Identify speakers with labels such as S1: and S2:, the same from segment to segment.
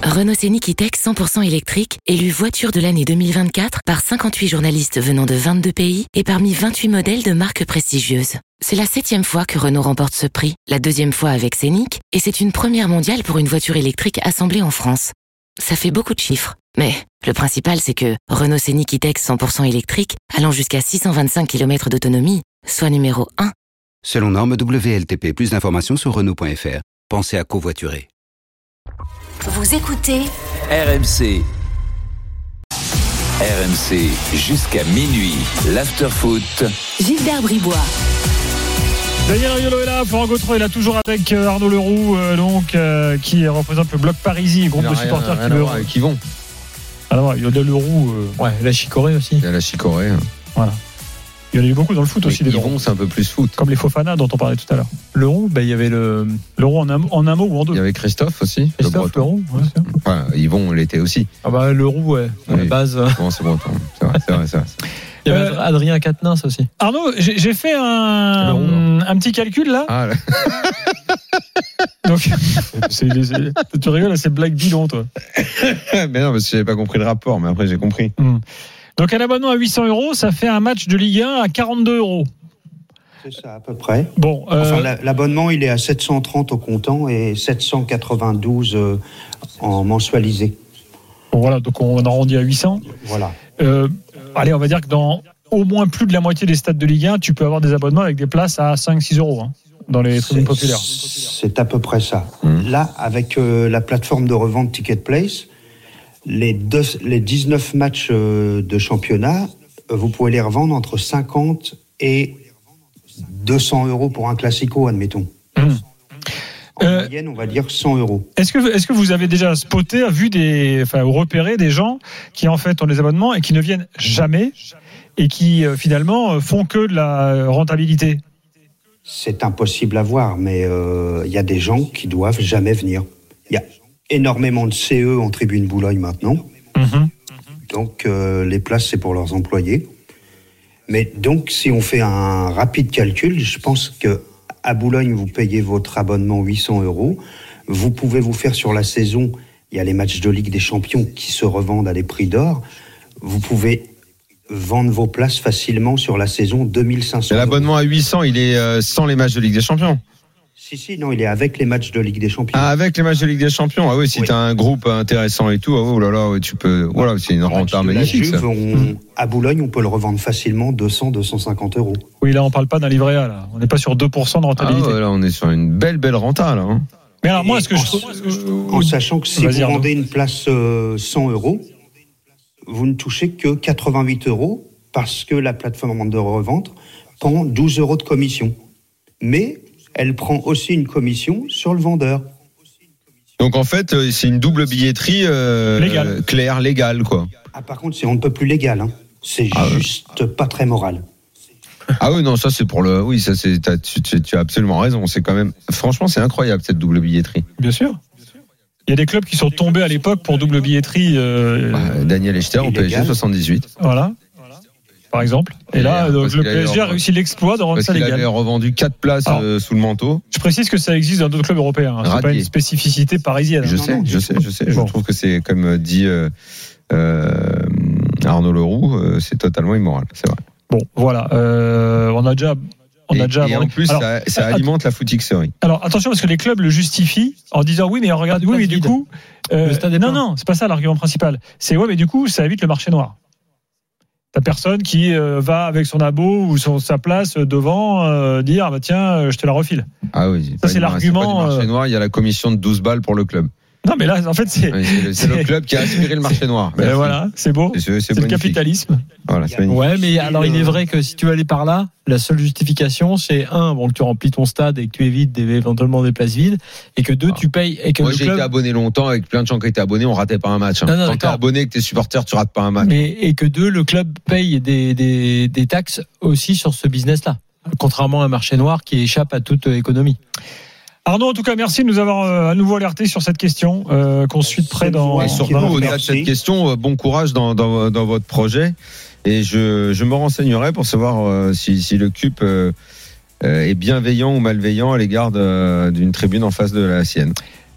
S1: Renault Scénic E-Tech 100% électrique, élu voiture de l'année 2024 par 58 journalistes venant de 22 pays et parmi 28 modèles de marques prestigieuses. C'est la 7e fois que Renault remporte ce prix, la 2e fois avec Scénic, et c'est une première mondiale pour une voiture électrique assemblée en France. Ça fait beaucoup de chiffres, mais le principal c'est que Renault Scénic E-Tech 100% électrique, allant jusqu'à 625 km d'autonomie, soit numéro 1.
S2: Selon norme WLTP, plus d'informations sur Renault.fr. Pensez à covoiturer.
S3: Vous écoutez
S4: RMC. RMC jusqu'à minuit. L'afterfoot.
S3: Gilbert Bribois.
S5: Daniel Riolo est là, Florent Gautreau est là toujours avec Arnaud Leroux, qui représente le Bloc Parisien, groupe de supporters
S6: qui vont.
S5: Alors, il y a de Leroux.
S6: La Chicorée aussi. Il y a la Chicorée.
S5: Voilà. Il y en a eu beaucoup dans le foot aussi.
S6: Ils vont, c'est un peu plus foot.
S5: Comme les Fofana dont on parlait tout à l'heure.
S6: Leroux, il y avait
S5: Leroux en un mot ou en deux.
S6: Il y avait Christophe aussi.
S5: Christophe Leroux, ouais, c'est vrai.
S6: Enfin, ils vont l'été aussi.
S5: Ah bah Leroux, ouais. À la base.
S6: Bon, c'est breton. C'est vrai.
S7: Il y avait Adrien Quatennens aussi.
S5: Arnaud, j'ai fait un petit calcul là.
S6: Ah, là.
S5: Donc, tu rigoles, c'est blague bidon, toi.
S6: Mais non, parce que j'avais pas compris le rapport, mais après j'ai compris.
S5: Donc un abonnement à 800 €, ça fait un match de Ligue 1 à 42 €.
S8: C'est ça, à peu près.
S5: Bon,
S8: l'abonnement, il est à 730 au comptant et 792 en mensualisé.
S5: Bon, voilà, donc on arrondit à 800.
S8: Voilà.
S5: Allez, on va dire que dans au moins plus de la moitié des stades de Ligue 1, tu peux avoir des abonnements avec des places à 5-6 €, dans les tribunes populaires.
S8: C'est à peu près ça. Là, avec la plateforme de revente Ticketplace, les 19 matchs de championnat, vous pouvez les revendre entre 50 et 200 € pour un classico, admettons. En moyenne, on va dire 100 €.
S5: Est-ce que vous avez déjà spoté, ou repéré des gens qui en fait ont des abonnements et qui ne viennent jamais et qui finalement font que de la rentabilité?
S8: C'est impossible à voir, mais il y a des gens qui doivent jamais venir. Il y a énormément de CE en tribune Boulogne maintenant. Donc les places, c'est pour leurs employés. Mais donc, si on fait un rapide calcul, je pense que à Boulogne, vous payez votre abonnement 800 €. Vous pouvez vous faire sur la saison, il y a les matchs de Ligue des Champions qui se revendent à des prix d'or. Vous pouvez vendre vos places facilement sur la saison 2500 €.
S6: L'abonnement à 800, il est sans les matchs de Ligue des Champions.
S8: Non, il est avec les matchs de Ligue des Champions.
S6: Ah, avec les matchs de Ligue des Champions. Ah oui, si t'as un groupe intéressant et tout, oh là là, tu peux. Voilà, c'est une renta magnifique.
S8: La Juve, à Boulogne, on peut le revendre facilement 200-250 €.
S5: Oui, là, on parle pas d'un livret A, là. On n'est pas sur 2% de rentabilité.
S6: Ah ouais, là, on est sur une belle renta, là.
S5: Mais alors, moi,
S8: en sachant que si vous vendez une place 100 €, vous ne touchez que 88 € parce que la plateforme de revente prend 12 € de commission. Mais elle prend aussi une commission sur le vendeur.
S6: Donc en fait, c'est une double billetterie légale, quoi.
S8: Ah, par contre, c'est on ne peut plus légal. C'est juste pas très moral.
S6: Ah oui, non, ça c'est pour le. Oui, ça c'est. Tu as absolument raison. C'est quand même. Franchement, c'est incroyable cette double billetterie.
S5: Bien sûr. Il y a des clubs qui sont tombés à l'époque pour double billetterie.
S6: Daniel Echter au PSG 78.
S5: Voilà. Par exemple. Et là, donc, le PSG a réussi l'exploit de rendre ça légal.
S6: Il avait revendu 4 places sous le manteau.
S5: Je précise que ça existe dans d'autres clubs européens. C'est pas une spécificité parisienne.
S6: Je sais. Je trouve que c'est, comme dit Arnaud Leroux, c'est totalement immoral. C'est vrai.
S5: Bon, voilà. On a déjà.
S6: Et en plus, ça alimente la footixerie.
S5: Alors attention, parce que les clubs le justifient en disant oui, mais regarde, oui, mais du coup, non, c'est pas ça l'argument principal. C'est mais du coup, ça évite le marché noir. T'as personne qui va avec son abo ou sa place devant dire tiens, je te la refile.
S6: Ah oui.
S5: Ça c'est l'argument.
S6: C'est pas du marché noir, il y a la commission de 12 balles pour le club.
S5: Non mais là en fait c'est
S6: le club qui a aspiré le marché noir.
S5: Voilà, c'est beau. C'est le capitalisme.
S6: Voilà, c'est magnifique.
S7: Ouais, mais alors il est vrai que si tu veux aller par là, la seule justification c'est que tu remplis ton stade et que tu évites éventuellement des places vides et que tu payes et que
S6: moi j'ai été abonné longtemps avec plein de gens qui étaient abonnés, on ratait pas un match.
S7: Non,
S6: quand t'es abonné, que t'es supporter, tu rates pas un match.
S7: Et que le club paye des taxes aussi sur ce business-là, contrairement à un marché noir qui échappe à toute économie.
S5: Arnaud, en tout cas, merci de nous avoir à nouveau alerté sur cette question qu'on suit de près dans.
S6: Et surtout, au-delà de cette question, bon courage dans votre projet. Et je me renseignerai pour savoir si le CUP est bienveillant ou malveillant à l'égard d'une tribune en face de la sienne.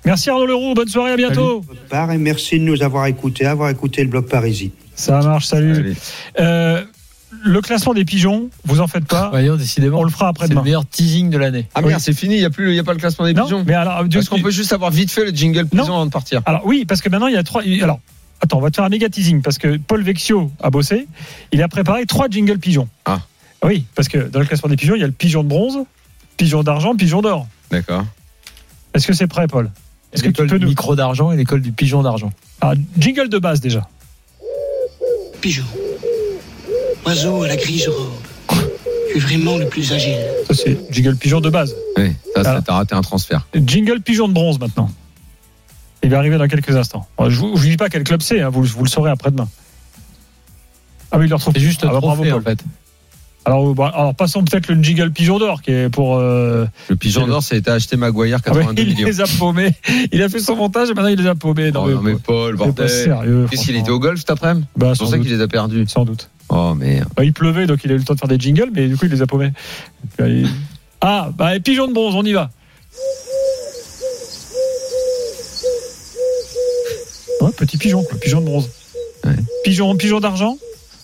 S5: Merci Arnaud Leroux, bonne soirée, à bientôt.
S8: Et merci de nous avoir écouté le bloc Parisis.
S5: Ça marche, salut. Le classement des pigeons, vous en faites pas.
S7: Voyons, décidément,
S5: on le fera après-demain.
S7: C'est le meilleur teasing de l'année.
S6: Ah merde, c'est fini, il y a pas le classement des pigeons.
S5: Mais alors,
S6: est-ce qu'on peut juste avoir vite fait le jingle pigeon avant de partir?
S5: Alors oui, parce que maintenant il y a 3. Alors attends, on va te faire un méga teasing parce que Paul Vexio a bossé. Il a préparé 3 jingles pigeons.
S6: Ah.
S5: Oui, parce que dans le classement des pigeons, il y a le pigeon de bronze, pigeon d'argent, pigeon d'or.
S6: D'accord.
S5: Est-ce que c'est prêt, Paul? Est-ce que
S7: tu peux nous micro d'argent et l'école du pigeon d'argent?
S5: Alors, jingle de base déjà.
S9: Pigeon. Oiseau à la grise robe. Tu es vraiment le plus agile.
S5: Ça, c'est jingle pigeon de base.
S6: Oui, ça t'as raté un transfert.
S5: Jingle pigeon de bronze maintenant. Il va arriver dans quelques instants. Je vous dis pas quel club c'est, hein, vous le saurez après-demain. Ah oui, il le retrouve.
S7: C'est juste un trophée,
S5: bravo,
S7: en fait.
S5: Alors passons peut-être le jingle pigeon d'or qui est pour.
S6: Le pigeon d'or, ça a été acheté Maguire 82 millions.
S5: Il les a paumés. Il a fait son montage et maintenant il les a paumés.
S6: Non mais Paul, bordel.
S5: Sérieux.
S6: Qu'est-ce qu'il était au golf cet après-midi? C'est pour ça qu'il les a perdus.
S5: Sans doute.
S6: Oh merde.
S5: Il pleuvait donc il a eu le temps de faire des jingles, mais du coup il les a paumés. Pigeon de bronze, on y va. Ouais, petit pigeon, quoi. Pigeon de bronze.
S6: Ouais.
S5: Pigeon d'argent.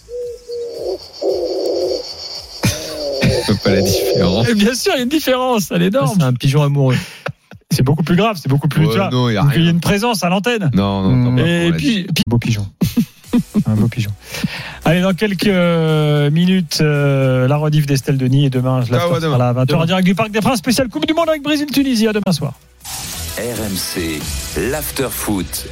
S6: Pas la différence.
S5: Et bien sûr, il y a une différence, elle est énorme.
S7: C'est un pigeon amoureux.
S5: C'est beaucoup plus grave, c'est beaucoup plus.
S6: Non, il y a
S5: une présence à l'antenne.
S6: Non.
S5: Et puis, beau pigeon. Un beau pigeon. Allez, dans quelques minutes, la rediff d'Estelle Denis et demain, je la ferai à la 20h en direct du Parc des Princes, spécial Coupe du Monde avec Brésil-Tunisie. À demain soir.
S4: RMC, l'after foot.